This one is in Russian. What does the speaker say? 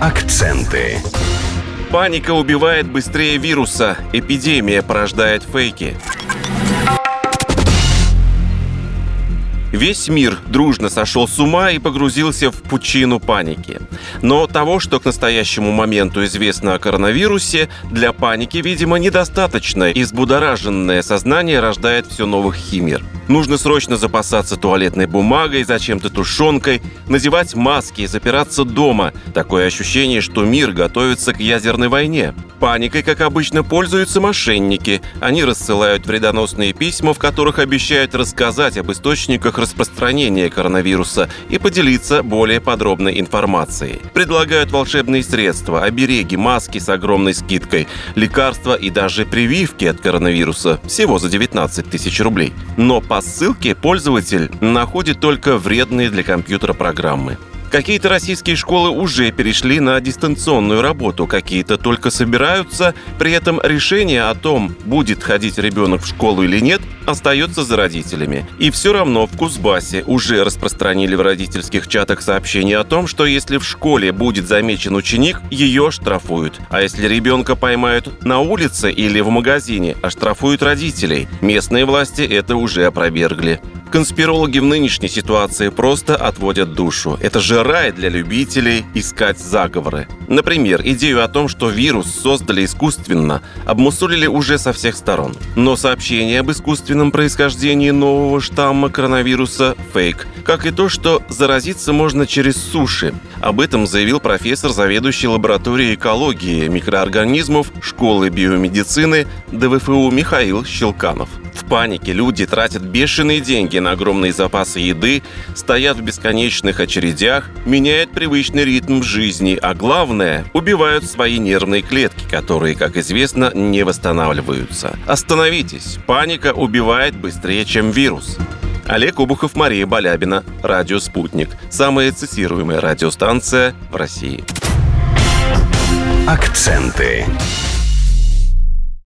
Акценты. Паника убивает быстрее вируса. Эпидемия порождает фейки. Весь мир дружно сошел с ума и погрузился в пучину паники. Но того, что к настоящему моменту известно о коронавирусе, для паники, видимо, недостаточно, и взбудораженное сознание рождает все новых химер. Нужно срочно запасаться туалетной бумагой, зачем-то тушенкой, надевать маски и запираться дома. Такое ощущение, что мир готовится к ядерной войне. Паникой, как обычно, пользуются мошенники. Они рассылают вредоносные письма, в которых обещают рассказать об источниках распространения коронавируса и поделиться более подробной информацией. Предлагают волшебные средства, обереги, маски с огромной скидкой, лекарства и даже прививки от коронавируса всего за 19 тысяч рублей. Но по ссылке пользователь находит только вредные для компьютера программы. Какие-то российские школы уже перешли на дистанционную работу, какие-то только собираются. При этом решение о том, будет ходить ребенок в школу или нет, остается за родителями. И все равно в Кузбассе уже распространили в родительских чатах сообщение о том, что если в школе будет замечен ученик, ее штрафуют. А если ребенка поймают на улице или в магазине, оштрафуют родителей. Местные власти это уже опровергли. Конспирологи в нынешней ситуации просто отводят душу. Это же рай для любителей искать заговоры. Например, идею о том, что вирус создали искусственно, обмусолили уже со всех сторон. Но сообщение об искусственном происхождении нового штамма коронавируса – фейк. Как и то, что заразиться можно через суши. Об этом заявил профессор, заведующий лабораторией экологии микроорганизмов школы биомедицины ДВФУ Михаил Щелканов. В панике люди тратят бешеные деньги на огромные запасы еды, стоят в бесконечных очередях, меняют привычный ритм жизни, а главное – убивают свои нервные клетки, которые, как известно, не восстанавливаются. Остановитесь! Паника убивает быстрее, чем вирус. Олег Обухов, Мария Балябина. Радио «Спутник». Самая цитируемая радиостанция в России. Акценты.